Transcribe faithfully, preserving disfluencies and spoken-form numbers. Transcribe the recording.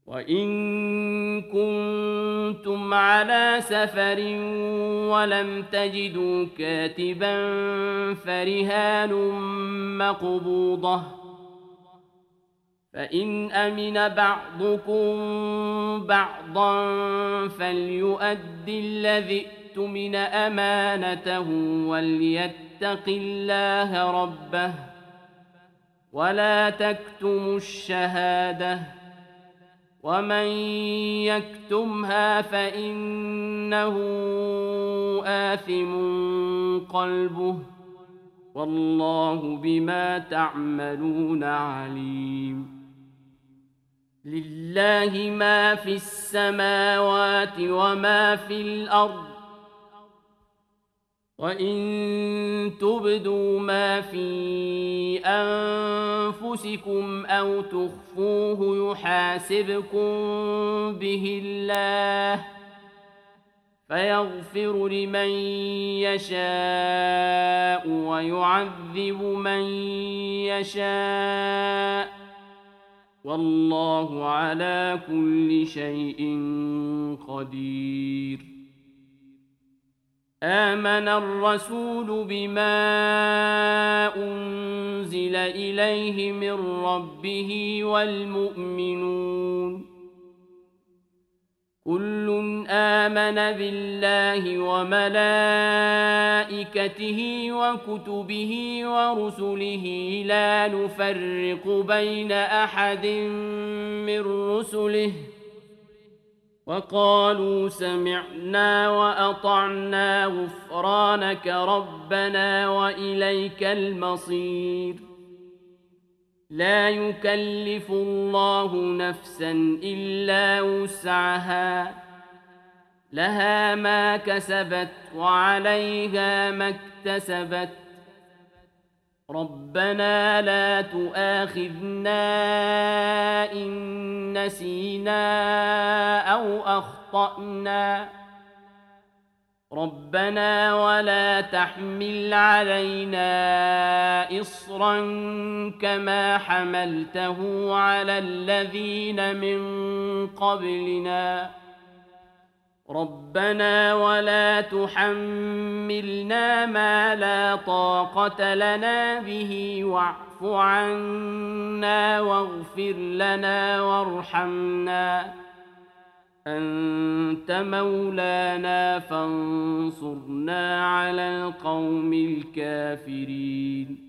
وإن كنتم على سفر ولم تجدوا كاتبا فرهان مقبوضة، فإن أمن بعضكم بعضا فليؤد الذي اؤتمن أمانته وليتق الله ربه ولا تكتموا الشهادة، ومن يكتمها فإنه آثم قلبه والله بما تعملون عليم. لله ما في السماوات وما في الأرض، وإن تبدوا ما في أنفسكم أو تخفوه يحاسبكم به الله فيغفر لمن يشاء ويعذب من يشاء، والله على كل شيء قدير. آمن الرسول بما أنزل إليه من ربه والمؤمنون كل آمن بالله وملائكته وكتبه ورسله لا نفرق بين أحد من رسله وقالوا سمعنا وأطعنا غفرانك ربنا وإليك المصير. لا يكلف الله نفسا إلا وسعها، لها ما كسبت وعليها ما اكتسبت. ربنا لا تؤاخذنا إن نسينا أو أخطأنا، ربنا ولا تحمل علينا إصرا كما حملته على الذين من قبلنا، ربنا ولا تحملنا ما لا طاقة لنا به واعف عنا واغفر لنا وارحمنا أنت مولانا فانصرنا على القوم الكافرين.